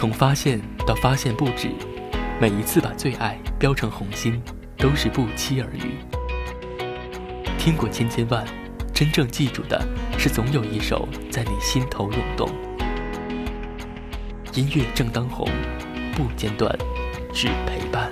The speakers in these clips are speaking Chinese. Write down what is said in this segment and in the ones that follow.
从发现到发现不止，每一次把最爱标成红心，都是不期而遇。听过千千万，真正记住的是总有一首在你心头涌动。音乐正当红，不间断，只陪伴。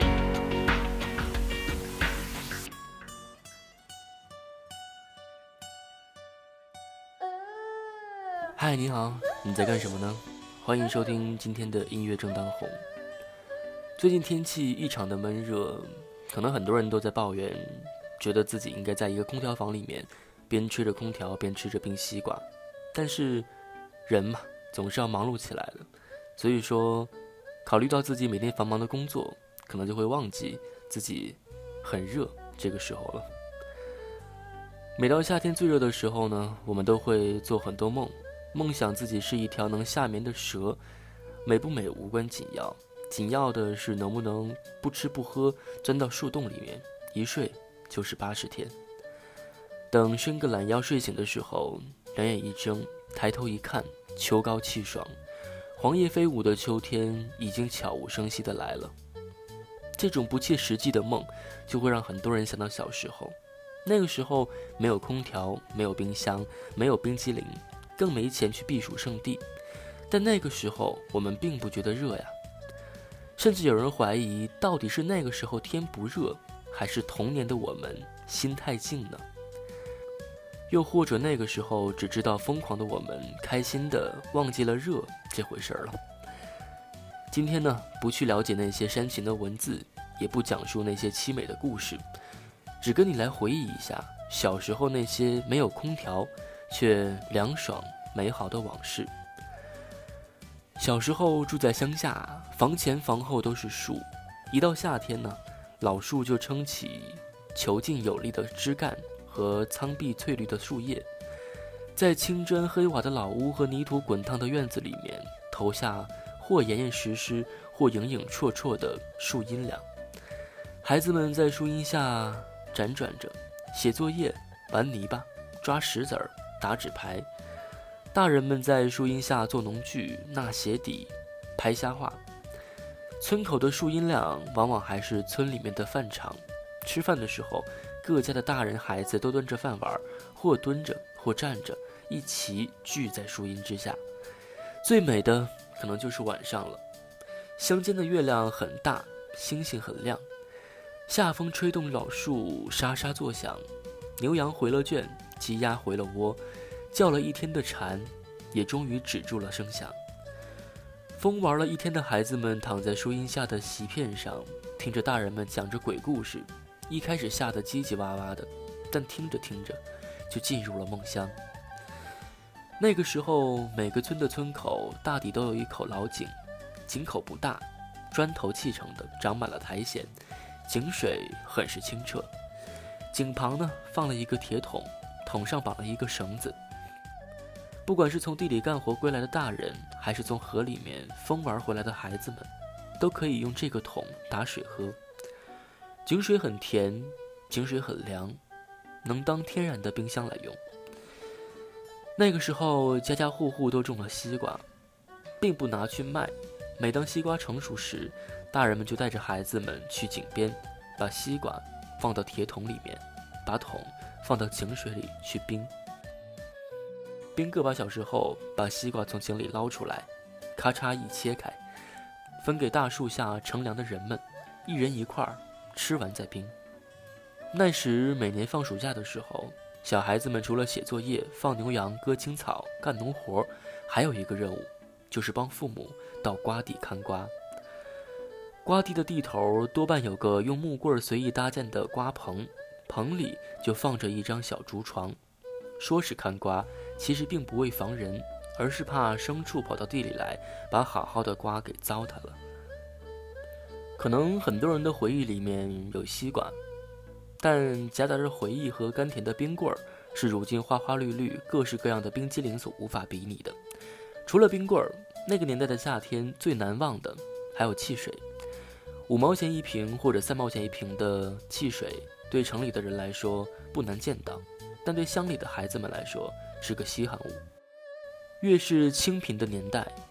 嗨，你好，你在干什么呢？欢迎收听今天的音乐正当红。最近天气异常的闷热，可能很多人都在抱怨，觉得自己应该在一个空调房里面，边吹着空调边吃着冰西瓜。但是人嘛，总是要忙碌起来的，所以说考虑到自己每天繁忙的工作，可能就会忘记自己很热这个时候了。每到夏天最热的时候呢，我们都会做很多梦，梦想自己是一条能夏眠的蛇，美不美无关紧要，紧要的是能不能不吃不喝钻到树洞里面，一睡就是80天。等伸个懒腰睡醒的时候，两眼一睁，抬头一看，秋高气爽，黄叶飞舞的秋天已经悄无声息地来了。这种不切实际的梦就会让很多人想到小时候，那个时候没有空调，没有冰箱，没有冰激凌，更没钱去避暑胜地，但那个时候我们并不觉得热呀。甚至有人怀疑，到底是那个时候天不热，还是童年的我们心太静呢？又或者那个时候只知道疯狂的我们开心的忘记了热这回事了。今天呢，不去了解那些煽情的文字，也不讲述那些凄美的故事，只跟你来回忆一下小时候那些没有空调却凉爽美好的往事。小时候住在乡下，房前房后都是树，一到夏天呢，老树就撑起遒劲有力的枝干和苍碧翠绿的树叶，在青砖黑瓦的老屋和泥土滚烫的院子里面，投下或严严实实或影影绰绰的树阴凉。孩子们在树荫下辗转着，写作业、玩泥巴、抓石子儿、打纸牌。大人们在树荫下做农具、纳鞋底、拍瞎话。村口的树荫亮往往还是村里面的饭场，吃饭的时候，各家的大人孩子都端着饭碗，或蹲着或站着，一起聚在树荫之下。最美的可能就是晚上了，乡间的月亮很大，星星很亮，夏风吹动老树沙沙作响，牛羊回了圈，鸡鸭回了窝，叫了一天的蝉也终于止住了声响。疯玩了一天的孩子们躺在树荫下的席片上，听着大人们讲着鬼故事，一开始吓得叽叽哇哇的，但听着听着就进入了梦乡。那个时候每个村的村口大抵都有一口老井，井口不大，砖头砌成的，长满了苔藓，井水很是清澈。井旁呢放了一个铁桶，桶上绑了一个绳子。不管是从地里干活归来的大人，还是从河里面疯玩回来的孩子们，都可以用这个桶打水喝。井水很甜，井水很凉，能当天然的冰箱来用。那个时候家家户户都种了西瓜，并不拿去卖，每当西瓜成熟时，大人们就带着孩子们去井边，把西瓜放到铁桶里面，把桶放到井水里去冰。冰个把小时后，把西瓜从井里捞出来，咔嚓一切开，分给大树下乘凉的人们，一人一块，吃完再冰。那时每年放暑假的时候，小孩子们除了写作业、放牛羊、割青草、干农活，还有一个任务，就是帮父母到瓜地看瓜。瓜地的地头多半有个用木棍随意搭建的瓜棚，棚里就放着一张小竹床。说是看瓜，其实并不为防人，而是怕牲畜跑到地里来，把好好的瓜给糟蹋了。可能很多人的回忆里面有西瓜，但夹杂着回忆和甘甜的冰棍儿，是如今花花绿绿、各式各样的冰激凌所无法比拟的。除了冰棍儿，那个年代的夏天最难忘的还有汽水。5毛钱一瓶或者3毛钱一瓶的汽水，对城里的人来说不难见到，但对乡里的孩子们来说是个稀罕物。越是清贫的年代，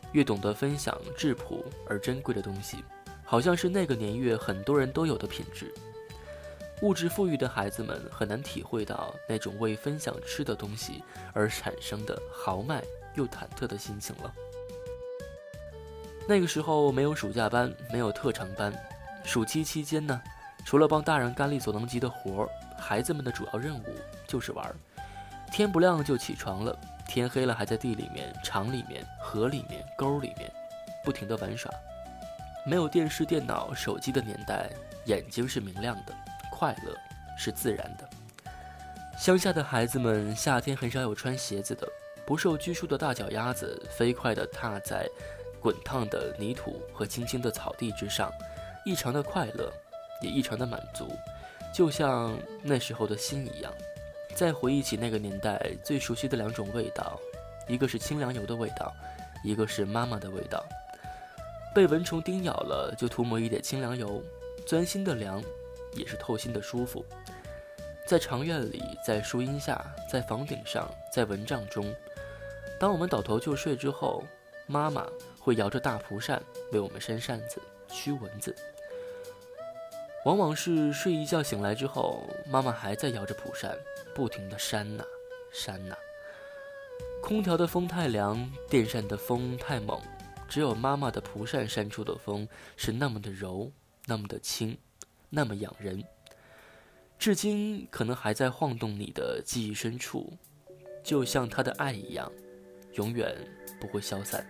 越懂得分享质朴而珍贵的东西，好像是那个年月很多人都有的品质。物质富裕的孩子们很难体会到那种为分享吃的东西而产生的豪迈又忐忑的心情了。那个时候没有暑假班，没有特长班，暑期期间呢，除了帮大人干力所能及的活，孩子们的主要任务就是玩。天不亮就起床了，天黑了还在地里面、厂里面、河里面、沟里面不停地玩耍。没有电视、电脑、手机的年代，眼睛是明亮的，快乐是自然的。乡下的孩子们夏天很少有穿鞋子的，不受拘束的大脚丫子飞快地踏在滚烫的泥土和青青的草地之上，异常的快乐，也异常的满足，就像那时候的心一样。再回忆起那个年代最熟悉的2种味道，一个是清凉油的味道，一个是妈妈的味道。被蚊虫叮咬了就涂抹一点清凉油，钻心的凉，也是透心的舒服。在长院里，在树荫下，在房顶上，在蚊帐中，当我们倒头就睡之后，妈妈会摇着大蒲扇为我们扇扇子驱蚊子。往往是睡一觉醒来之后，妈妈还在摇着蒲扇不停地扇呐扇呐。空调的风太凉，电扇的风太猛，只有妈妈的蒲扇扇出的风是那么的柔，那么的轻，那么养人，至今可能还在晃动你的记忆深处，就像她的爱一样，永远不会消散。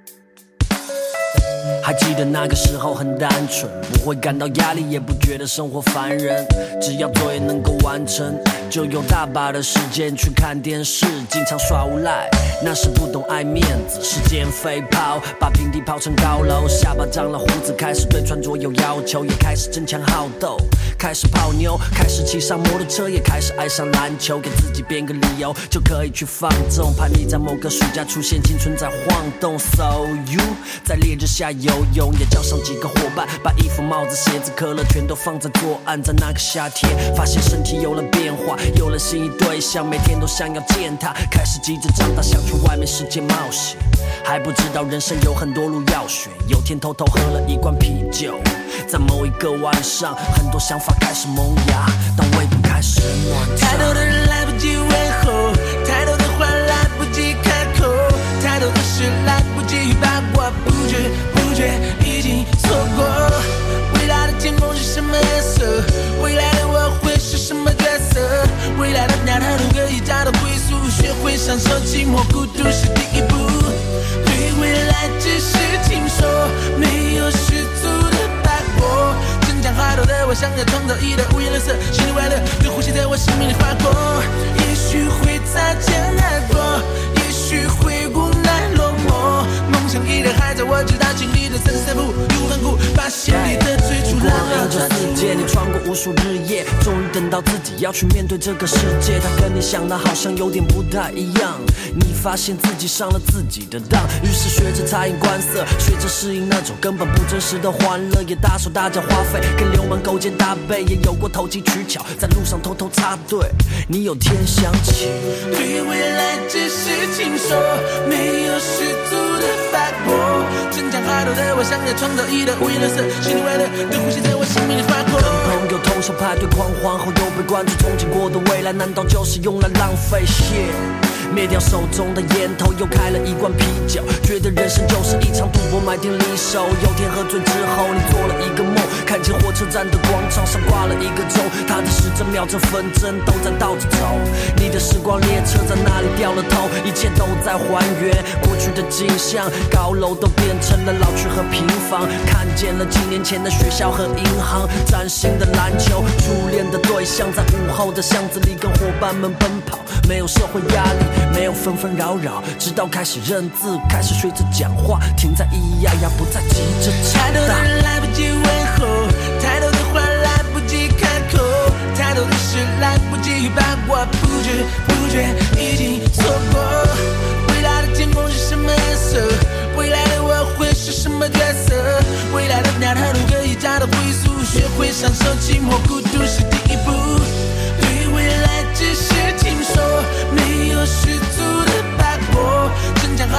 还记得那个时候很单纯，不会感到压力，也不觉得生活烦人，只要作业能够完成，就有大把的时间去看电视，经常耍无赖，那时不懂爱面子，时间飞跑，把平地跑成高楼，下巴长了胡子，开始对穿着有要求，也开始争强好斗，开始泡妞，开始骑上摩托车，也开始爱上篮球，给自己编个理由就可以去放纵，叛逆在某个暑假出现，青春在晃动。 So you 在烈日下游泳，也叫上几个伙伴，把衣服、帽子、鞋子、可乐全都放在左岸。在那个夏天，发现身体有了变化，有了心仪对象，每天都想要见他，开始急着长大，想去外面世界冒险。还不知道人生有很多路要选，有天偷偷喝了一罐啤酒，在某一个晚上，很多想法开始萌芽，当胃部开始暖场。太多的人来不及问候，太多的话来不及开口，太多的事来不及把握，不知不觉已经错过。未来的天空是什么颜色？未来的我会是什么角色？未来的那条路可以找到归宿，学会享受寂寞孤独是第一步。对未来只是听说，没有十足的把握。真讲好的我想要创造一道五颜六色，喜怒哀乐就呼吸在我生命里划过。也许会擦肩而过，也许会无奈落寞，梦想依然还在，我知道经历了33步，义无反顾，把心里的最初烂了。这世界你穿过无数日夜，终于等到自己要去面对这个世界，它跟你想的好像有点不太一样。你发现自己上了自己的当，于是学着察言观色，学着适应那种根本不真实的欢乐，也大手大脚花费，跟流氓勾肩搭背，也有过投机取巧，在路上偷偷插队。你有天想起，对未来只是听说，没有十足的把握。真讲好的我想要创造一道五颜六色，喜怒哀乐都呼吸在我生命里划过。跟朋友同手派对狂欢后又被关注，憧憬过的未来难道就是用来浪费血？灭掉手中的烟头，又开了一罐啤酒，觉得人生就是一场赌博，买点离手。有天喝醉之后，你做了一个梦，看见火车站的广场上挂了一个钟，它的时针、秒针、分针都在倒着走。你的时光列车在那里掉了头，一切都在还原过去的景象，高楼都变成了老区和平房，看见了几年前的学校和银行，崭新的篮球，初恋的对象，在午后的巷子里跟伙伴们奔跑，没有社会压力，没有纷纷扰扰，直到开始认字，开始学着讲话，停在咿咿呀呀，不再急着长大。太多的人来不及问候，太多的话来不及开口，太多的事来不及把握，不知不觉已经错过。未来的天空是什么颜色？未来的我会是什么角色？未来的那条路可以找到归宿，学会享受寂寞孤独是第一步。对未来只是听说，没有十足的把握。真讲好的我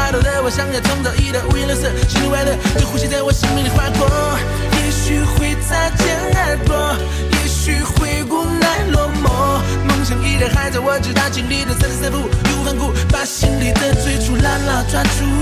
我想要创造一道无言垃圾，喜怒哀乐就呼吸在我生命里划过。也许会擦肩而过，也许会无奈落寞，梦想依然还在我直到经历的3次3步义无反顾，把心里的最初牢牢抓住。